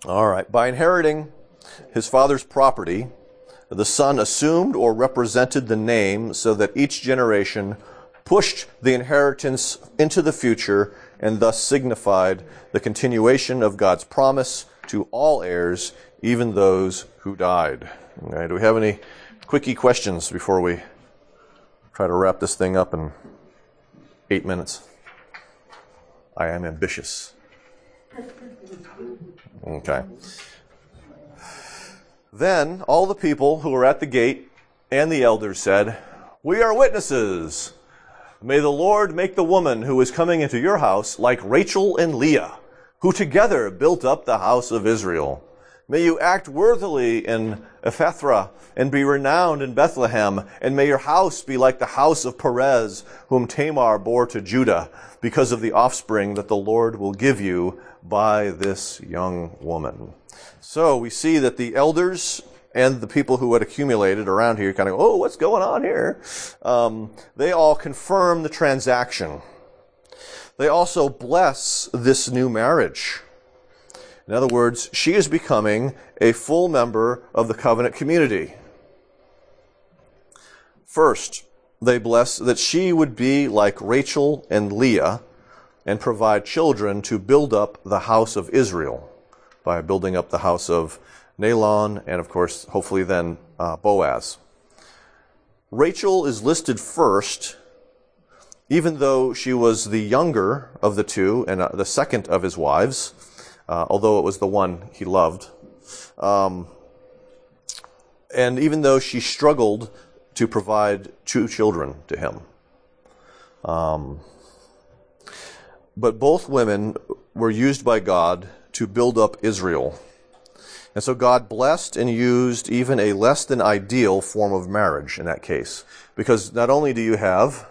All right. By inheriting his father's property, the son assumed or represented the name so that each generation pushed the inheritance into the future and thus signified the continuation of God's promise to all heirs, even those who died. Okay, do we have any quickie questions before we try to wrap this thing up in eight minutes? I am ambitious. Okay. Then all the people who were at the gate and the elders said, "We are witnesses. May the Lord make the woman who is coming into your house like Rachel and Leah, who together built up the house of Israel. May you act worthily in Ephrathah and be renowned in Bethlehem, and may your house be like the house of Perez, whom Tamar bore to Judah, because of the offspring that the Lord will give you by this young woman." So we see that the elders and the people who had accumulated around here kind of, oh, what's going on here? Um, they all confirm the transaction. They also bless this new marriage. In other words, she is becoming a full member of the covenant community. First, they bless that she would be like Rachel and Leah and provide children to build up the house of Israel by building up the house of Nahlan and, of course, hopefully then uh, Boaz. Rachel is listed first, even though she was the younger of the two and uh, the second of his wives, uh, although it was the one he loved. Um, and even though she struggled to provide two children to him. Um, but both women were used by God to build up Israel. And so God blessed and used even a less than ideal form of marriage in that case. Because not only do you have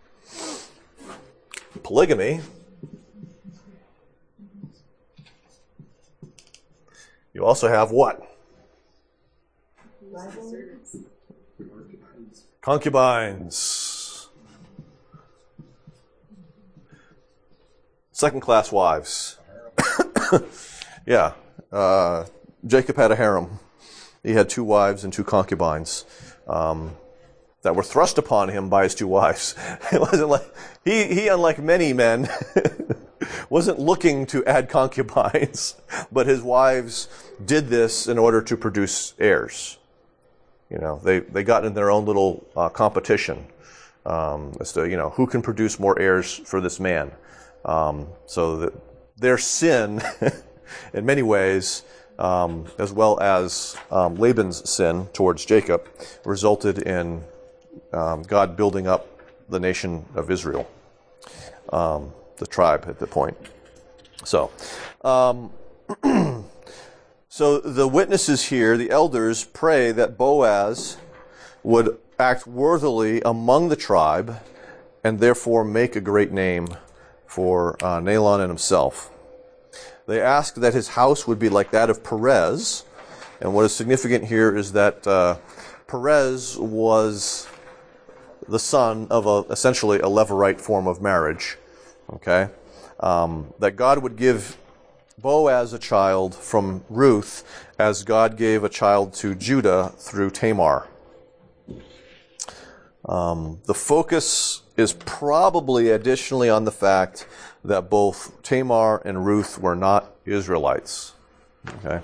polygamy, you also have what? Concubines. Second-class wives. yeah. Uh, Jacob had a harem. He had two wives and two concubines um, that were thrust upon him by his two wives. It wasn't like he, he, unlike many men, wasn't looking to add concubines, but his wives did this in order to produce heirs. You know, they they got in their own little uh, competition um, as to you know who can produce more heirs for this man. Um, so that their sin, in many ways, um, as well as um, Laban's sin towards Jacob, resulted in um, God building up the nation of Israel, um, the tribe at the point. So, um, so the witnesses here, the elders, pray that Boaz would act worthily among the tribe and therefore make a great name for uh, Nahlan and himself. They ask that his house would be like that of Perez, and what is significant here is that uh, Perez was the son of a, essentially a Levirate form of marriage. Okay, um, that God would give Boaz a child from Ruth, as God gave a child to Judah through Tamar. Um, the focus is probably additionally on the fact that both Tamar and Ruth were not Israelites. Okay.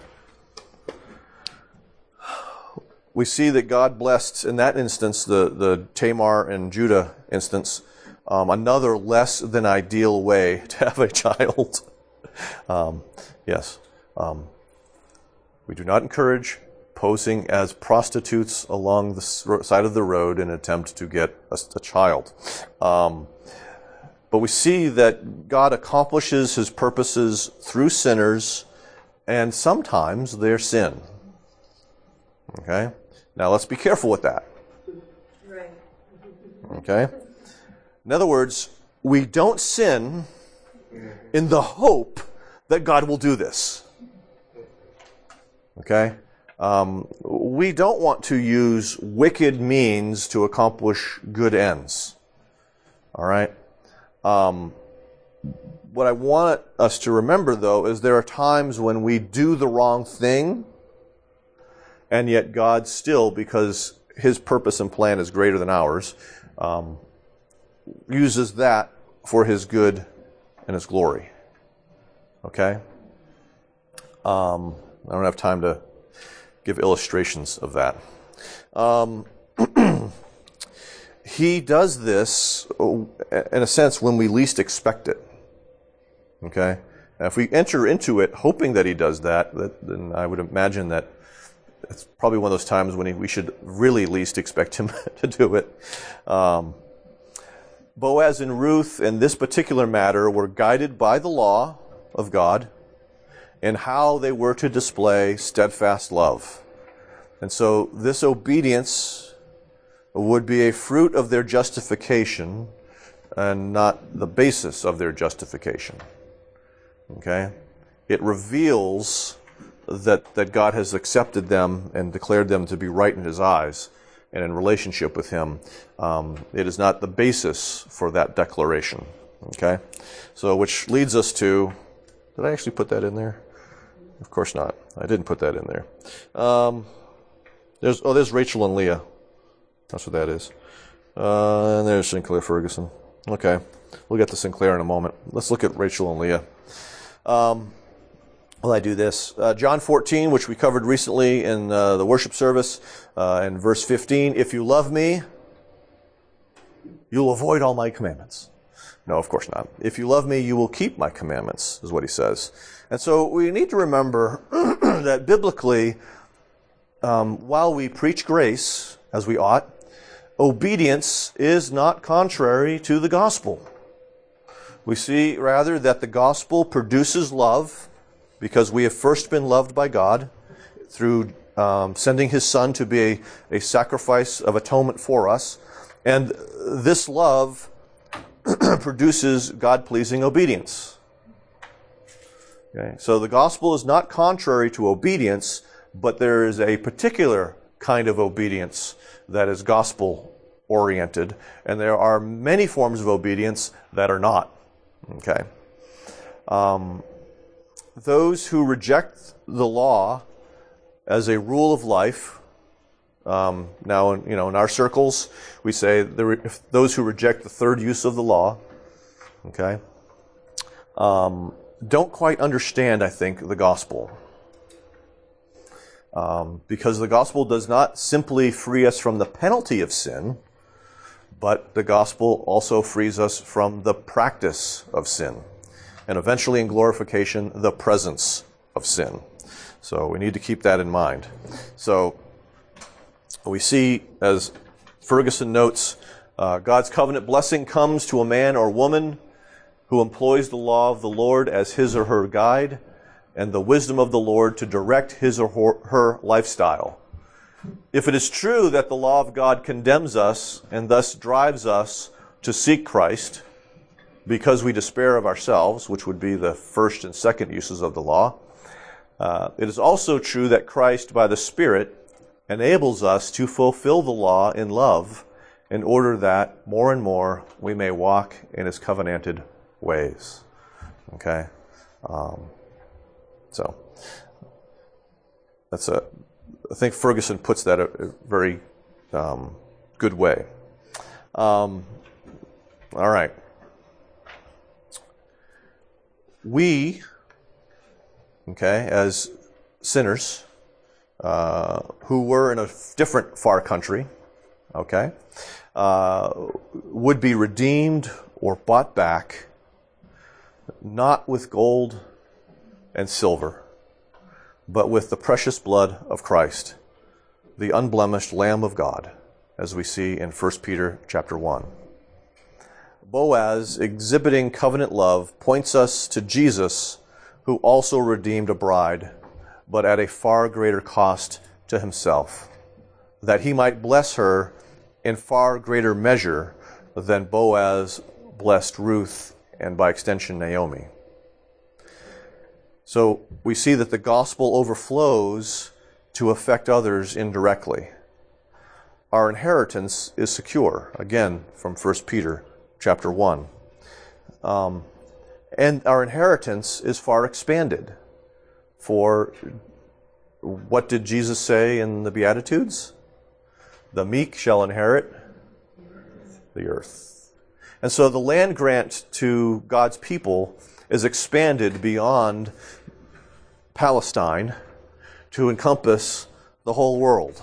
We see that God blessed, in that instance, the, the Tamar and Judah instance, um, another less than ideal way to have a child. um, yes. Um, we do not encourage posing as prostitutes along the side of the road in an attempt to get a, a child. Um, but we see that God accomplishes his purposes through sinners and sometimes their sin. Okay? Now let's be careful with that. Right. Okay? In other words, we don't sin in the hope that God will do this. Okay? Um, we don't want to use wicked means to accomplish good ends. All right? Um, what I want us to remember, though, is there are times when we do the wrong thing, and yet God still, because his purpose and plan is greater than ours, um, uses that for his good and his glory. Okay? Um, I don't have time to give illustrations of that. Um, he does this, in a sense, when we least expect it. Okay? And if we enter into it hoping that he does that, that then I would imagine that it's probably one of those times when he, we should really least expect him to do it. Um, Boaz and Ruth in this particular matter were guided by the law of God in how they were to display steadfast love. And so this obedience would be a fruit of their justification and not the basis of their justification. Okay? It reveals that, that God has accepted them and declared them to be right in his eyes and in relationship with him. Um, it is not the basis for that declaration. Okay? So, which leads us to, did I actually put that in there? Of course not. I didn't put that in there. Um, there's oh, there's Rachel and Leah. That's what that is. Uh, and there's Sinclair Ferguson. Okay. We'll get to Sinclair in a moment. Let's look at Rachel and Leah. Um, well, I do this. Uh, John fourteen, which we covered recently in uh, the worship service, uh, in verse fifteen, if you love me, you'll avoid all my commandments. No, of course not. If you love me, you will keep my commandments, is what he says. And so we need to remember that biblically, um, while we preach grace, as we ought, obedience is not contrary to the gospel. We see, rather, that the gospel produces love because we have first been loved by God through um, sending his Son to be a, a sacrifice of atonement for us. And this love produces God-pleasing obedience. Okay? So the gospel is not contrary to obedience, but there is a particular kind of obedience that is gospel-oriented, and there are many forms of obedience that are not. Okay. Um, those who reject the law as a rule of life, um, now in, you know in our circles we say there, if those who reject the third use of the law, okay, um, don't quite understand, I think, the gospel. Um, because the gospel does not simply free us from the penalty of sin, but the gospel also frees us from the practice of sin, and eventually in glorification, the presence of sin. So we need to keep that in mind. So we see, as Ferguson notes, uh, God's covenant blessing comes to a man or woman who employs the law of the Lord as his or her guide, and the wisdom of the Lord to direct his or her lifestyle. If it is true that the law of God condemns us and thus drives us to seek Christ because we despair of ourselves, which would be the first and second uses of the law, uh, it is also true that Christ, by the Spirit, enables us to fulfill the law in love in order that more and more we may walk in his covenanted ways. Okay? Um, so, that's a... I think Ferguson puts that a, a very um, good way. Um, all right. We, okay, as sinners uh, who were in a different far country, okay, uh, would be redeemed or bought back not with gold and silver, but with the precious blood of Christ, the unblemished Lamb of God, as we see in First Peter chapter one. Boaz, exhibiting covenant love, points us to Jesus, who also redeemed a bride, but at a far greater cost to himself, that he might bless her in far greater measure than Boaz blessed Ruth and by extension Naomi. So we see that the gospel overflows to affect others indirectly. Our inheritance is secure, again, from First Peter chapter one. Um, And our inheritance is far expanded. For what did Jesus say in the Beatitudes? The meek shall inherit the earth. And so the land grant to God's people is expanded beyond Palestine to encompass the whole world.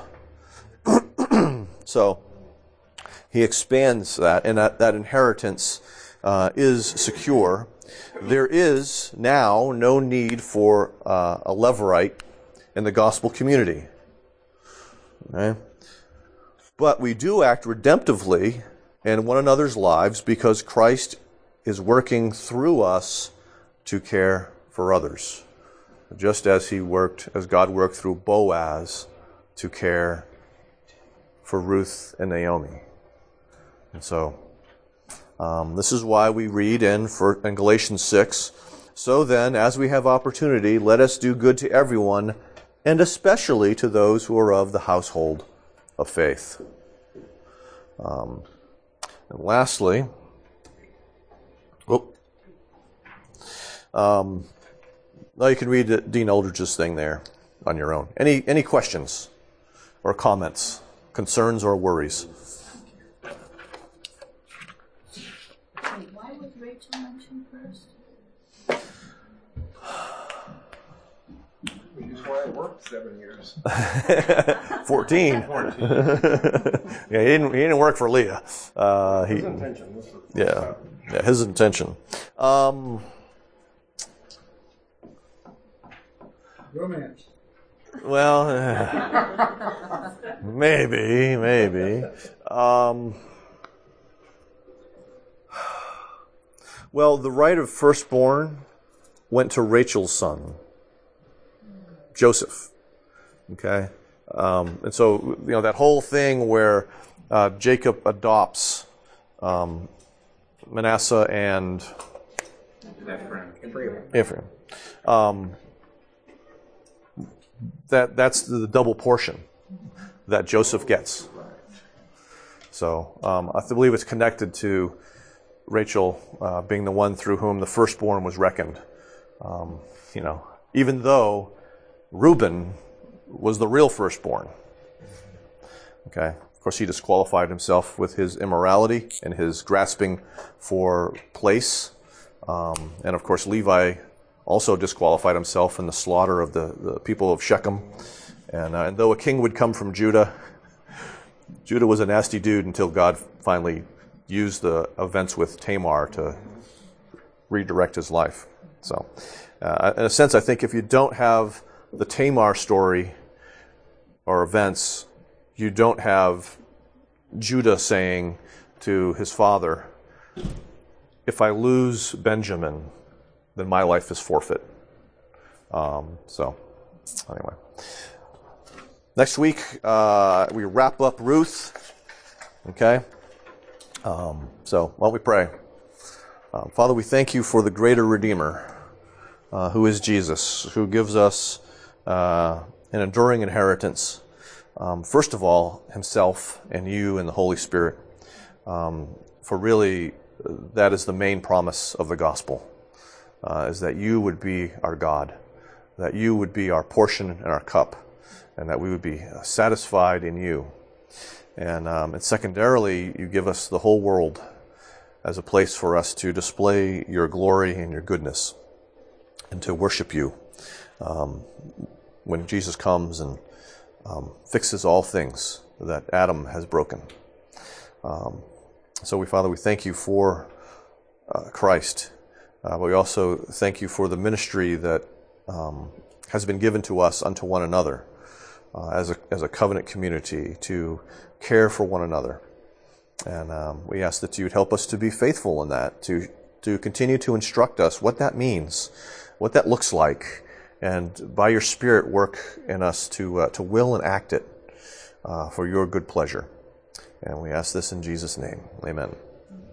So he expands that, and that, that inheritance uh, is secure. There is now no need for uh, a Levirate in the gospel community. Okay? But we do act redemptively in one another's lives because Christ is working through us to care for others. Just as he worked, as God worked through Boaz to care for Ruth and Naomi. And so, um, this is why we read in, for, in Galatians six, so then, as we have opportunity, let us do good to everyone, and especially to those who are of the household of faith. Um, and lastly, whoop, um, well, you can read Dean Eldridge's thing there on your own. Any any questions or comments, concerns or worries? Wait, why was Rachel mentioned first? Which is why I worked seven years. Fourteen. Yeah, he didn't. He didn't work for Leah. Uh, he, His intention. This is- yeah, yeah, his intention. Um, Romance. well, uh, maybe, maybe. Um, well, the right of firstborn went to Rachel's son, Joseph. Okay, um, and so you know that whole thing where uh, Jacob adopts um, Manasseh and Ephraim. Ephraim. Um, that that's the double portion that Joseph gets. So um, I believe it's connected to Rachel uh, being the one through whom the firstborn was reckoned. Um, you know, even though Reuben was the real firstborn. Okay. Of course, he disqualified himself with his immorality and his grasping for place. Um, and of course, Levi also disqualified himself in the slaughter of the, the people of Shechem. And, uh, and though a king would come from Judah, Judah was a nasty dude until God finally used the events with Tamar to redirect his life. So, uh, in a sense, I think if you don't have the Tamar story or events, you don't have Judah saying to his father, if I lose Benjamin, then my life is forfeit. Um, so, anyway. Next week, uh, we wrap up Ruth. Okay? Um, so, why don't we pray? Um, Father, we thank you for the greater Redeemer, uh, who is Jesus, who gives us uh, an enduring inheritance. Um, first of all, himself and you and the Holy Spirit. Um, for really, that is the main promise of the gospel, uh, is that you would be our God, that you would be our portion and our cup, and that we would be satisfied in you. And, um, and secondarily, you give us the whole world as a place for us to display your glory and your goodness and to worship you um, when Jesus comes and um, fixes all things that Adam has broken. Um, so, we, Father, we thank you for uh, Christ, uh, but we also thank you for the ministry that um, has been given to us unto one another uh, as a as a covenant community to care for one another. And um, we ask that you would help us to be faithful in that, to to continue to instruct us what that means, what that looks like, and by your Spirit work in us to uh, to will and act it uh, for your good pleasure. And we ask this in Jesus' name. Amen.